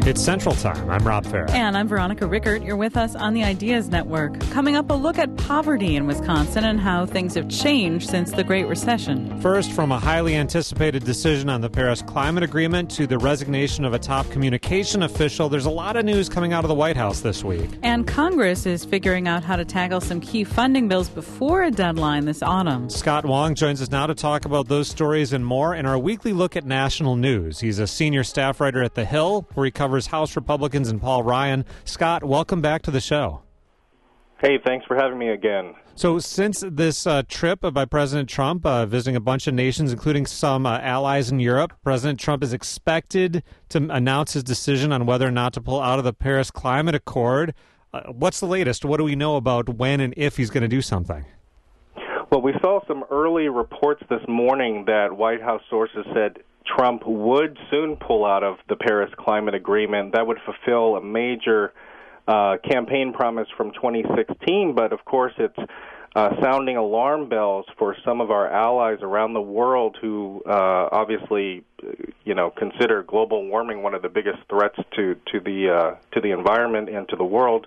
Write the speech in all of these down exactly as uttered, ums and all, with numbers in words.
It's Central Time. I'm Rob Farah. And I'm Veronica Rickert. You're with us on the Ideas Network. Coming up, a look at poverty in Wisconsin and how things have changed since the Great Recession. First, from a highly anticipated decision on the Paris Climate Agreement to the resignation of a top communication official, there's a lot of news coming out of the White House this week. And Congress is figuring out how to tackle some key funding bills before a deadline this autumn. Scott Wong joins us now to talk about those stories and more in our weekly look at national news. He's a senior staff writer at The Hill, where he covers House Republicans and Paul Ryan. Scott, welcome back to the show. Hey, thanks for having me again. So since this uh, trip by President Trump, uh, visiting a bunch of nations, including some uh, allies in Europe, President Trump is expected to announce his decision on whether or not to pull out of the Paris Climate Accord. Uh, what's the latest? What do we know about when and if he's going to do something? Well, we saw some early reports this morning that White House sources said Trump would soon pull out of the Paris Climate Agreement. That would fulfill a major uh, campaign promise from twenty sixteen, but of course it's uh, sounding alarm bells for some of our allies around the world who uh, obviously, you know, consider global warming one of the biggest threats to to the uh, to the environment and to the world.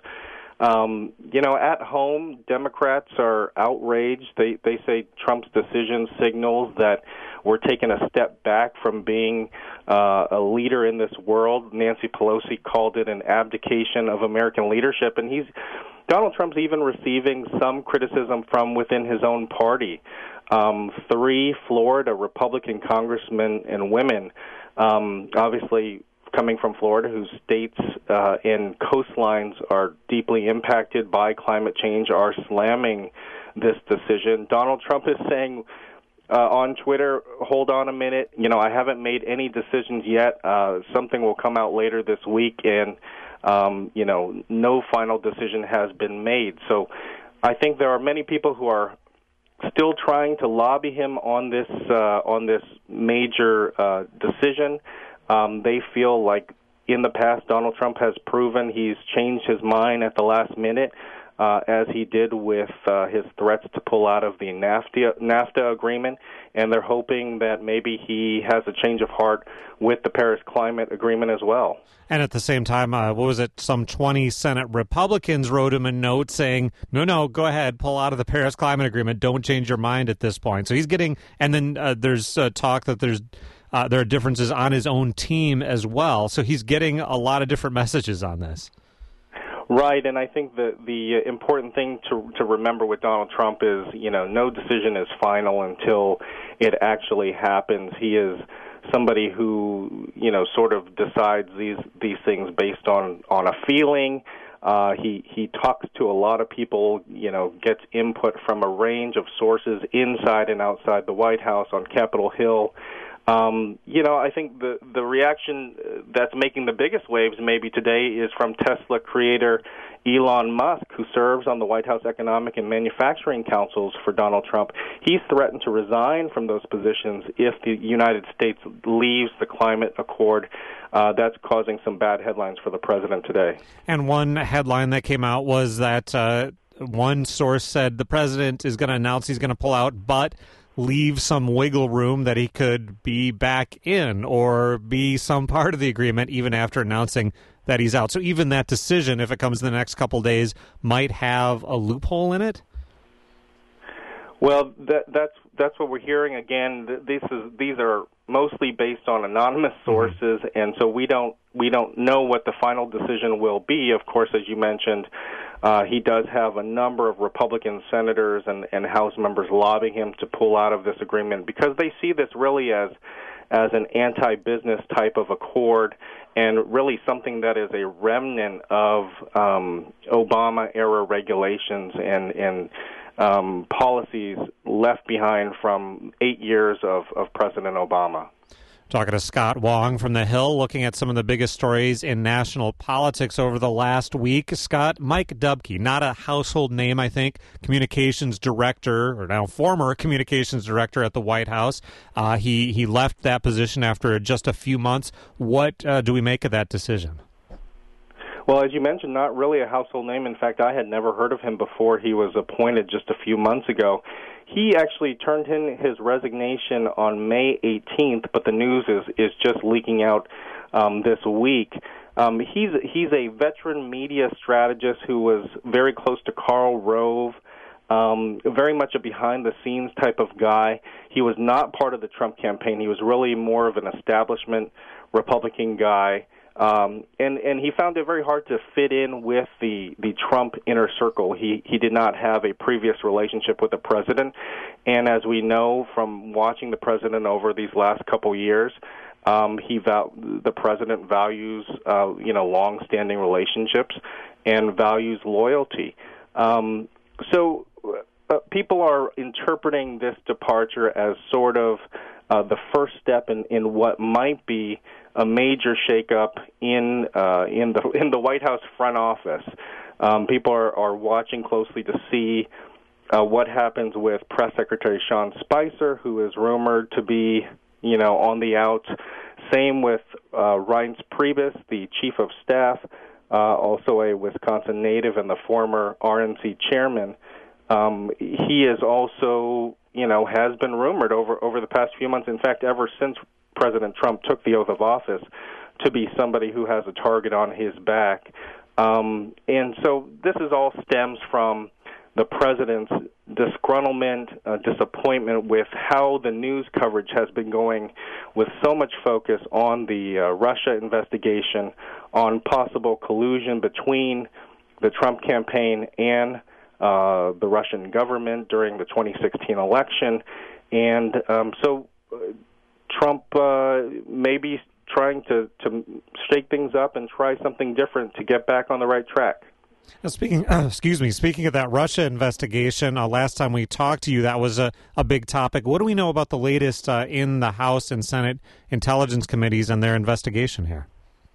Um, you know, at home, Democrats are outraged. They they say Trump's decision signals that we're taking a step back from being uh, a leader in this world. Nancy Pelosi called it an abdication of American leadership, and he's Donald Trump's even receiving some criticism from within his own party. Um, three Florida Republican congressmen and women, um, obviously coming from Florida, whose states uh, and coastlines are deeply impacted by climate change, are slamming this decision. Donald Trump is saying uh, on Twitter, hold on a minute, you know, I haven't made any decisions yet. Uh, something will come out later this week, and, um, you know, no final decision has been made. So I think there are many people who are still trying to lobby him on this, uh, on this major uh, decision. Um, they feel like in the past Donald Trump has proven he's changed his mind at the last minute, uh, as he did with uh, his threats to pull out of the NAFTA, NAFTA agreement, and they're hoping that maybe he has a change of heart with the Paris Climate Agreement as well. And at the same time, uh, what was it, some twenty Senate Republicans wrote him a note saying, no, no, go ahead, pull out of the Paris Climate Agreement, don't change your mind at this point. So he's getting, and then uh, there's uh, talk that there's Uh, there are differences on his own team as well. So he's getting a lot of different messages on this. Right, and I think the the important thing to to remember with Donald Trump is, you know, no decision is final until it actually happens. He is somebody who, you know, sort of decides these these things based on, on a feeling. Uh, he he talks to a lot of people, you know, gets input from a range of sources inside and outside the White House, on Capitol Hill. Um, you know, I think the, the reaction that's making the biggest waves maybe today is from Tesla creator Elon Musk, who serves on the White House Economic and Manufacturing Councils for Donald Trump. He's threatened to resign from those positions if the United States leaves the climate accord. Uh, that's causing some bad headlines for the president today. And one headline that came out was that uh, one source said the president is going to announce he's going to pull out, but leave some wiggle room that he could be back in or be some part of the agreement even after announcing that he's out. So even that decision, if it comes in the next couple days, might have a loophole in it? Well, that, that's that's what we're hearing. Again, this is these are mostly based on anonymous sources, mm-hmm. and so we don't we don't know what the final decision will be. Of course, as you mentioned, uh, he does have a number of Republican senators and, and House members lobbying him to pull out of this agreement because they see this really as as an anti-business type of accord and really something that is a remnant of um, Obama-era regulations and and Um, policies left behind from eight years of, of President Obama. Talking to Scott Wong from The Hill, looking at some of the biggest stories in national politics over the last week. Scott, Mike Dubke, not a household name, I think, communications director, or now former communications director at the White House. Uh, he, he left that position after just a few months. What uh, do we make of that decision? Well, as you mentioned, not really a household name. In fact, I had never heard of him before he was appointed just a few months ago. He actually turned in his resignation on May eighteenth, but the news is, is just leaking out um, this week. Um, he's he's a veteran media strategist who was very close to Karl Rove, um, very much a behind-the-scenes type of guy. He was not part of the Trump campaign. He was really more of an establishment Republican guy. Um, and, and he found it very hard to fit in with the, the Trump inner circle. He, he did not have a previous relationship with the president. And as we know from watching the president over these last couple years, um, he val- the president values, uh, you know, long-standing relationships and values loyalty. Um, so uh, people are interpreting this departure as sort of uh, the first step in, in what might be a major shakeup in uh, in the in the White House front office. Um, people are, are watching closely to see uh, what happens with Press Secretary Sean Spicer, who is rumored to be, you know, on the out. Same with uh, Reince Priebus, the Chief of Staff, uh, also a Wisconsin native and the former R N C chairman. Um, he is also, you know, has been rumored over over the past few months. In fact, ever since President Trump took the oath of office, to be somebody who has a target on his back. Um, and so this is all stems from the president's disgruntlement, uh, disappointment with how the news coverage has been going, with so much focus on the uh, Russia investigation, on possible collusion between the Trump campaign and uh, the Russian government during the twenty sixteen election. And um, so uh, Trump uh, may be trying to, to shake things up and try something different to get back on the right track. Now, speaking, uh, excuse me, speaking of that Russia investigation, uh, last time we talked to you, that was a, a big topic. What do we know about the latest uh, in the House and Senate Intelligence Committees and their investigation here?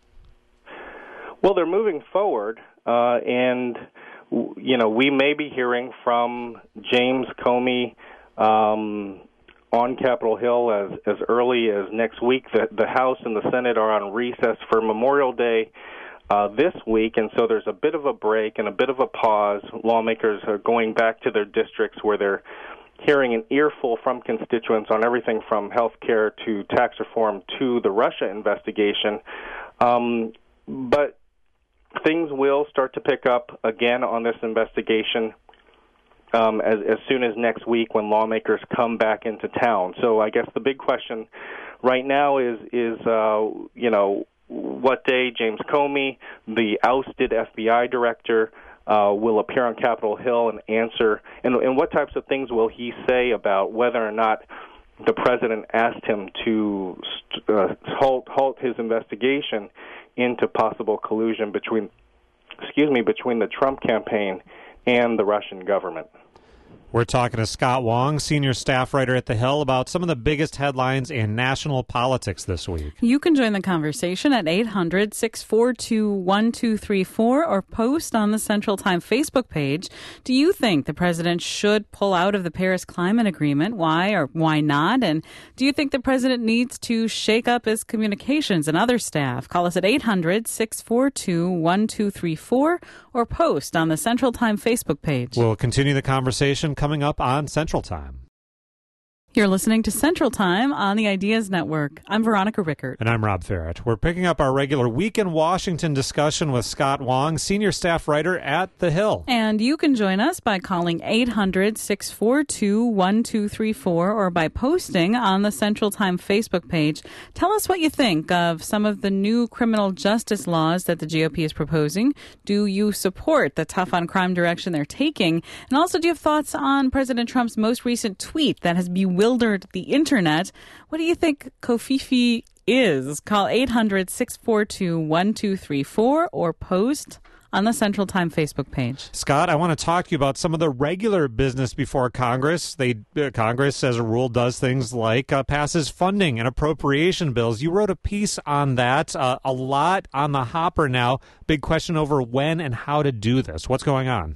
Well, they're moving forward, uh, and, you know, we may be hearing from James Comey um, on Capitol Hill as, as early as next week. The, the House and the Senate are on recess for Memorial Day uh, this week, and so there's a bit of a break and a bit of a pause. Lawmakers are going back to their districts where they're hearing an earful from constituents on everything from health care to tax reform to the Russia investigation. Um, but things will start to pick up again on this investigation Um, as, as soon as next week when lawmakers come back into town. So I guess the big question right now is, is uh, you know, what day James Comey, the ousted F B I director, uh, will appear on Capitol Hill and answer, and, and what types of things will he say about whether or not the president asked him to uh, halt, halt his investigation into possible collusion between, excuse me, between the Trump campaign and the Russian government. We're talking to Scott Wong, senior staff writer at The Hill, about some of the biggest headlines in national politics this week. You can join the conversation at eight hundred, six four two, one two three four or post on the Central Time Facebook page. Do you think the president should pull out of the Paris Climate Agreement? Why or why not? And do you think the president needs to shake up his communications and other staff? Call us at eight hundred, six four two, one two three four or post on the Central Time Facebook page. We'll continue the conversation coming up on Central Time. You're listening to Central Time on the Ideas Network. I'm Veronica Rickert. And I'm Rob Ferret. We're picking up our regular Week in Washington discussion with Scott Wong, senior staff writer at The Hill. And you can join us by calling eight hundred, six four two, one two three four or by posting on the Central Time Facebook page. Tell us what you think of some of the new criminal justice laws that the G O P is proposing. Do you support the tough on crime direction they're taking? And also, do you have thoughts on President Trump's most recent tweet that has bewildered the internet? What do you think Kofifi is? Call eight hundred, six four two, one two three four or post on the Central Time Facebook page. Scott, I want to talk to you about some of the regular business before Congress. They uh, Congress, as a rule, does things like uh, passes funding and appropriation bills. You wrote a piece on that. Uh, a lot on the hopper now. Big question over when and how to do this. What's going on?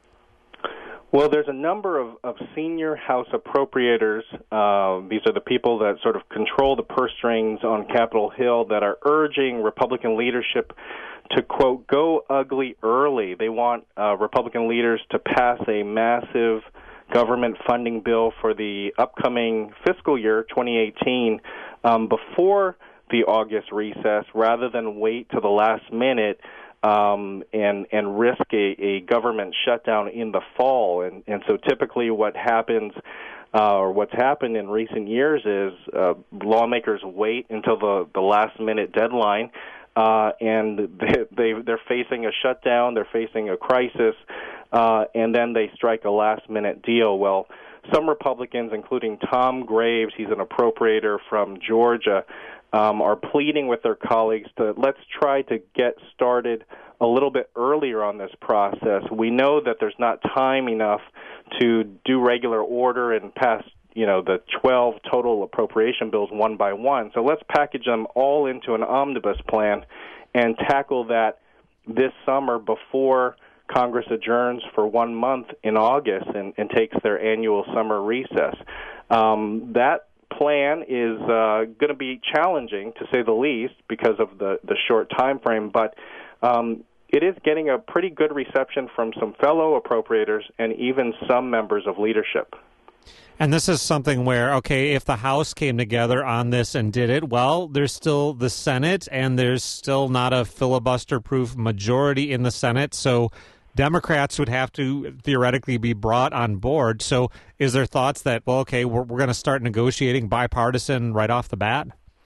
Well, there's a number of, of senior House appropriators. Uh, these are the people that sort of control the purse strings on Capitol Hill that are urging Republican leadership to, quote, go ugly early. They want uh, Republican leaders to pass a massive government funding bill for the upcoming fiscal year, twenty eighteen, um, before the August recess rather than wait to the last minute um, and and risk a, a government shutdown in the fall. And, and so typically what happens uh, or what's happened in recent years is uh, lawmakers wait until the, the last minute deadline uh, and they, they, they're facing a shutdown, they're facing a crisis, uh, and then they strike a last minute deal. Well, some Republicans, including Tom Graves, he's an appropriator from Georgia, um, are pleading with their colleagues to let's try to get started a little bit earlier on this process. We know that there's not time enough to do regular order and pass, you know, the twelve total appropriation bills one by one. So let's package them all into an omnibus plan and tackle that this summer before Congress adjourns for one month in August and, and takes their annual summer recess. Um, that plan is uh, going to be challenging, to say the least, because of the, the short time frame, but um, it is getting a pretty good reception from some fellow appropriators and even some members of leadership. And this is something where, okay, if the House came together on this and did it, well, there's still the Senate, and there's still not a filibuster-proof majority in the Senate, so Democrats would have to theoretically be brought on board. So is there thoughts that, well, okay, we're, we're going to start negotiating bipartisan right off the bat?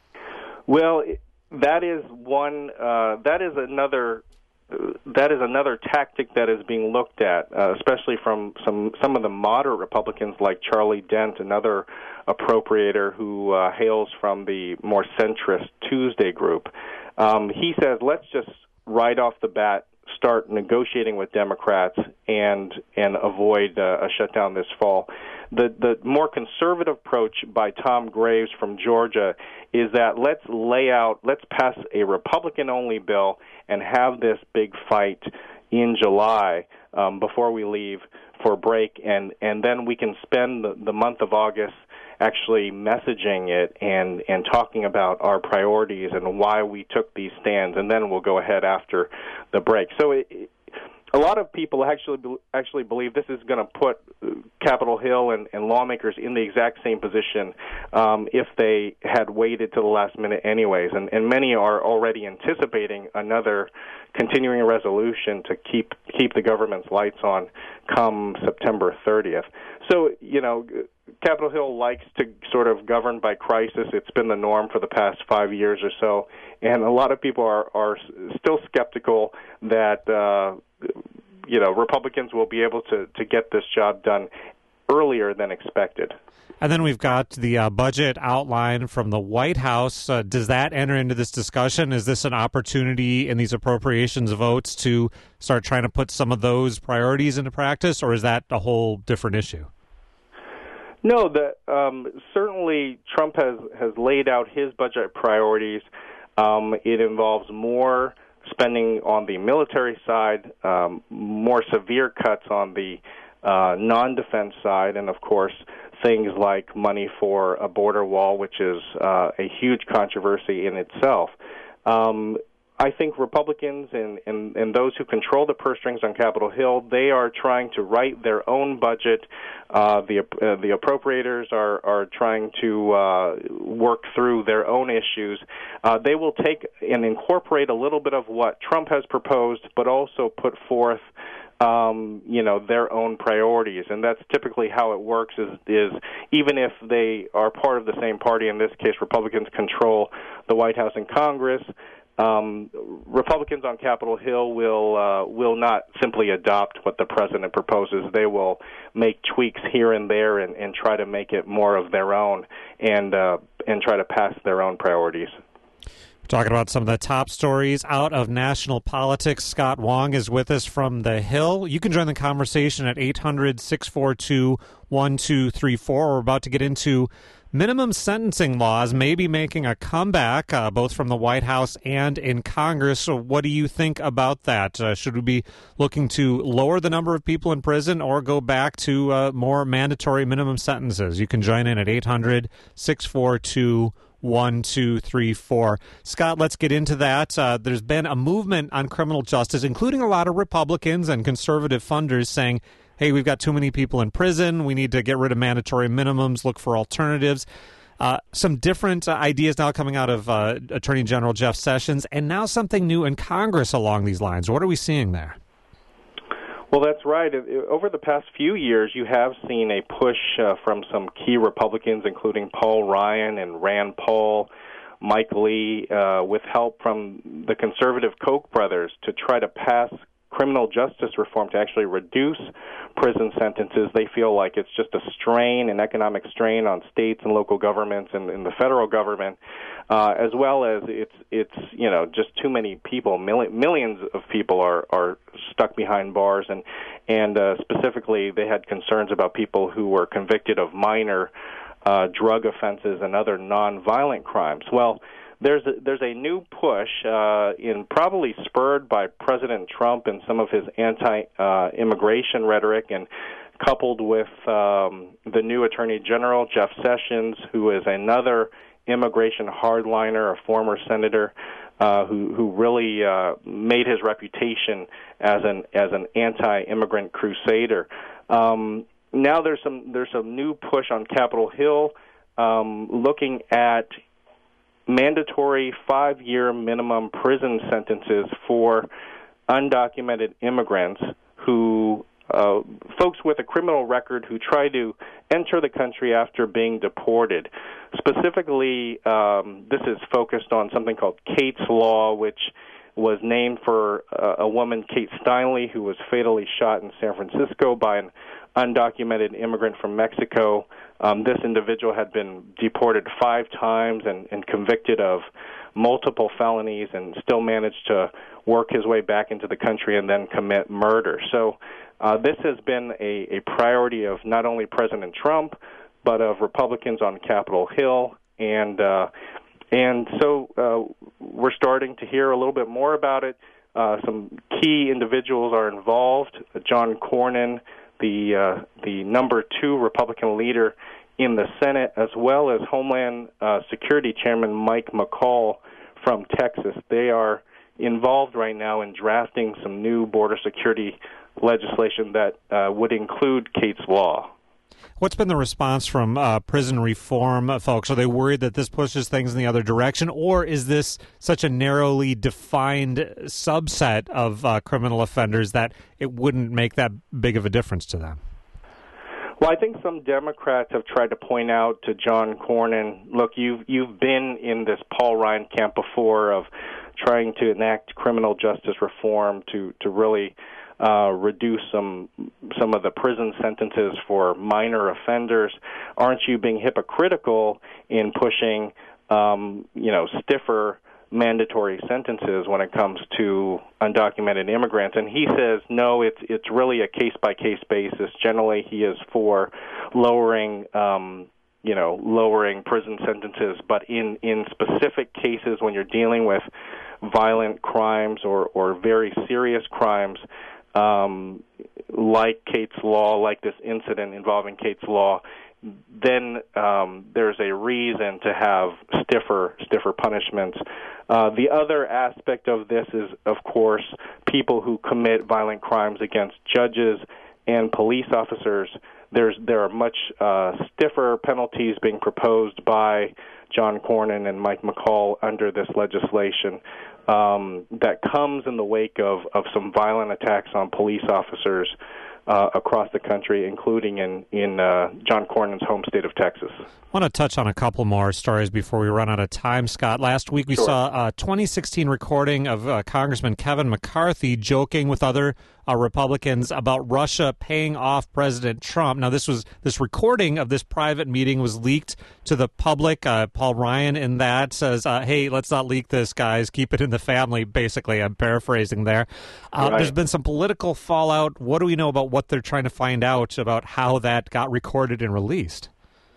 Well, that is one, uh, that is another That is another tactic that is being looked at, uh, especially from some some of the moderate Republicans like Charlie Dent, another appropriator who uh, hails from the more centrist Tuesday group. Um, he says, let's just right off the bat start negotiating with Democrats and and avoid uh, a shutdown this fall. The the more conservative approach by Tom Graves from Georgia is that let's lay out, let's pass a Republican-only bill and have this big fight in July um, before we leave for break, and, and then we can spend the, the month of August actually messaging it and, and talking about our priorities and why we took these stands, and then we'll go ahead after the break. So it, it, a lot of people actually actually believe this is going to put Capitol Hill and, and lawmakers in the exact same position um, if they had waited to the last minute anyways. And, and many are already anticipating another continuing resolution to keep keep the government's lights on come September thirtieth. So, you know, Capitol Hill likes to sort of govern by crisis. It's been the norm for the past five years or so. And a lot of people are, are still skeptical that, uh, you know, Republicans will be able to, to get this job done earlier than expected. And then we've got the uh, budget outline from the White House. Uh, does that enter into this discussion? Is this an opportunity in these appropriations votes to start trying to put some of those priorities into practice, or is that a whole different issue? No, the, um, certainly Trump has, has laid out his budget priorities. Um, it involves more spending on the military side, um, more severe cuts on the uh, non-defense side, and, of course, things like money for a border wall, which is uh, a huge controversy in itself. Um, I think Republicans and, and, and those who control the purse strings on Capitol Hill, they are trying to write their own budget. Uh, the uh, the appropriators are, are trying to uh, work through their own issues. Uh, they will take and incorporate a little bit of what Trump has proposed, but also put forth Um, you know, their own priorities, and that's typically how it works. Is is even if they are part of the same party, in this case, Republicans control the White House and Congress. Um, Republicans on Capitol Hill will uh, will not simply adopt what the president proposes. They will make tweaks here and there and, and try to make it more of their own and uh, and try to pass their own priorities. Talking about some of the top stories out of national politics, Scott Wong is with us from the Hill. You can join the conversation at eight hundred, six four two, one two three four. We're about to get into minimum sentencing laws, maybe making a comeback, uh, both from the White House and in Congress. So what do you think about that? Uh, should we be looking to lower the number of people in prison or go back to uh, more mandatory minimum sentences? You can join in at eight hundred, six four two, one two three four. Scott, let's get into that. Uh, there's been a movement on criminal justice, including a lot of Republicans and conservative funders saying, hey, we've got too many people in prison. We need to get rid of mandatory minimums, look for alternatives. Uh, some different uh, ideas now coming out of uh, Attorney General Jeff Sessions, and now something new in Congress along these lines. What are we seeing there? Well, that's right. Over the past few years, you have seen a push uh, from some key Republicans, including Paul Ryan and Rand Paul, Mike Lee, uh, with help from the conservative Koch brothers, to try to pass criminal justice reform to actually reduce prison sentences. They feel like it's just a strain, an economic strain on states and local governments and, and the federal government, uh, as well as it's it's you know just too many people. Mil- millions of people are are stuck behind bars, and and uh, specifically they had concerns about people who were convicted of minor uh, drug offenses and other nonviolent crimes. Well, There's a, there's a new push, uh, in probably spurred by President Trump and some of his anti-immigration uh, rhetoric, and coupled with um, the new Attorney General, Jeff Sessions, who is another immigration hardliner, a former senator, uh, who who really uh, made his reputation as an as an anti-immigrant crusader. Um, now there's some there's some new push on Capitol Hill, um, looking at mandatory five-year minimum prison sentences for undocumented immigrants who, uh, folks with a criminal record who try to enter the country after being deported. Specifically, um, this is focused on something called Kate's Law, which was named for uh, a woman, Kate Steinle, who was fatally shot in San Francisco by an undocumented immigrant from Mexico. Um, this individual had been deported five times and, and convicted of multiple felonies, and still managed to work his way back into the country and then commit murder. So uh, this has been a, a priority of not only President Trump, but of Republicans on Capitol Hill. And uh, and so uh, we're starting to hear a little bit more about it. Uh, some key individuals are involved. John Cornyn, the uh, the number two Republican leader in the Senate, as well as Homeland uh, Security Chairman Mike McCaul from Texas. They are involved right now in drafting some new border security legislation that uh, would include Kate's Law. What's been the response from uh, prison reform folks? Are they worried that this pushes things in the other direction, or is this such a narrowly defined subset of uh, criminal offenders that it wouldn't make that big of a difference to them? Well, I think some Democrats have tried to point out to John Cornyn, look, you've, you've been in this Paul Ryan camp before of trying to enact criminal justice reform to, to really Uh, reduce some some of the prison sentences for minor offenders. Aren't you being hypocritical in pushing, um, you know, stiffer mandatory sentences when it comes to undocumented immigrants? And he says, no, it's it's really a case by case basis. Generally, he is for lowering, um, you know, lowering prison sentences, but in in specific cases when you're dealing with violent crimes or or very serious crimes, Um, like Kate's Law, like this incident involving Kate's Law, then um, there's a reason to have stiffer, stiffer punishments. Uh, the other aspect of this is, of course, people who commit violent crimes against judges and police officers. There's there are much uh, stiffer penalties being proposed by John Cornyn and Mike McCaul under this legislation. Um, that comes in the wake of, of some violent attacks on police officers uh, across the country, including in, in uh, John Cornyn's home state of Texas. I want to touch on a couple more stories before we run out of time, Scott. Last week we Sure. saw a twenty sixteen recording of uh, Congressman Kevin McCarthy joking with other uh, Republicans about Russia paying off President Trump. Now, this was this recording of this private meeting was leaked to the public. Uh, Paul Ryan in that says, uh, hey, let's not leak this, guys. Keep it in the family, basically. I'm paraphrasing there. Uh, right. There's been some political fallout. What do we know about what they're trying to find out about how that got recorded and released?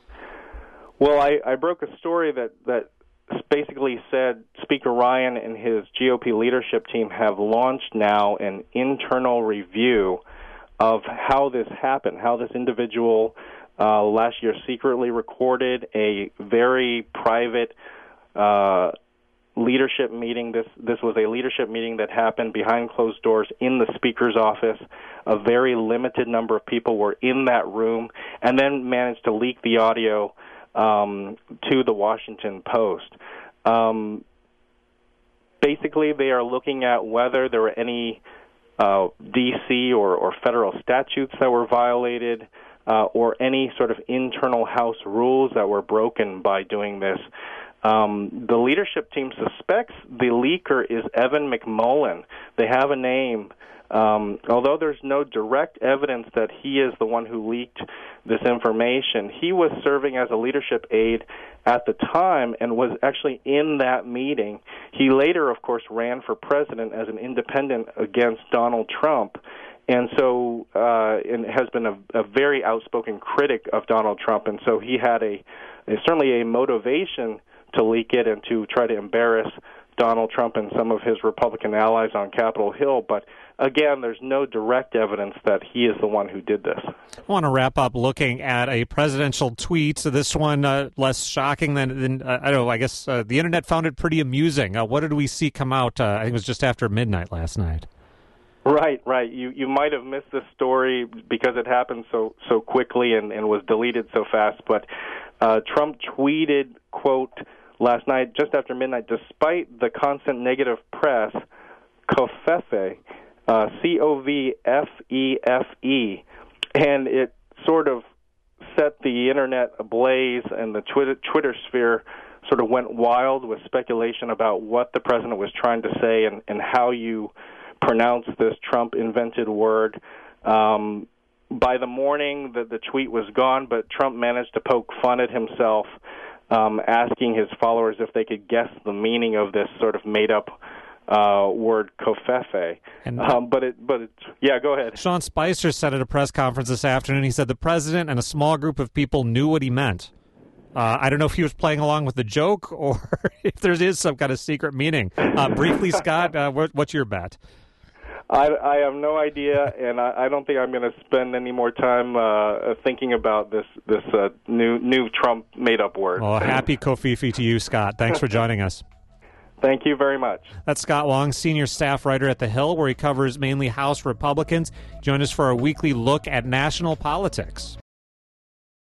Well, I, I broke a story that, that basically said Speaker Ryan and his G O P leadership team have launched now an internal review of how this happened, how this individual uh, last year secretly recorded a very private uh, leadership meeting. This this was a leadership meeting that happened behind closed doors in the Speaker's office. A very limited number of people were in that room, and then managed to leak the audio um, to the Washington Post. Um, basically, they are looking at whether there were any uh, D C or, or federal statutes that were violated, uh, or any sort of internal House rules that were broken by doing this. Um, the leadership team suspects the leaker is Evan McMullin. They have a name. Um, although there's no direct evidence that he is the one who leaked this information, he was serving as a leadership aide at the time and was actually in that meeting. He later, of course, ran for president as an independent against Donald Trump, and so uh, and has been a, a very outspoken critic of Donald Trump, and so he had a, a certainly a motivation to leak it and to try to embarrass Donald Trump and some of his Republican allies on Capitol Hill. But again, there's no direct evidence that he is the one who did this. I want to wrap up looking at a presidential tweet. So this one uh, less shocking than, than uh, I don't know, I guess uh, the internet found it pretty amusing. Uh, what did we see come out? Uh, I think it was just after midnight last night. Right, right. You you might have missed this story because it happened so so quickly and, and was deleted so fast. But uh, Trump tweeted, quote, last night, just after midnight, despite the constant negative press, Covfefe, uh, C O V F E F E, and it sort of set the internet ablaze, and the Twitter, Twitter sphere sort of went wild with speculation about what the president was trying to say and, and how you pronounce this Trump-invented word. Um, by the morning, the, the tweet was gone, but Trump managed to poke fun at himself, Um, asking his followers if they could guess the meaning of this sort of made-up uh, word "covfefe." And, um, but it, but it, yeah, go ahead. Sean Spicer said at a press conference this afternoon, he said the president and a small group of people knew what he meant. Uh, I don't know if he was playing along with the joke or if there is some kind of secret meaning. Uh, briefly, Scott, uh, what, what's your bet? I, I have no idea, and I, I don't think I'm going to spend any more time uh, thinking about this this uh, new new Trump made-up word. Well, happy Kofifi to you, Scott. Thanks for joining us. Thank you very much. That's Scott Long, senior staff writer at The Hill, where he covers mainly House Republicans. Join us for a weekly look at national politics.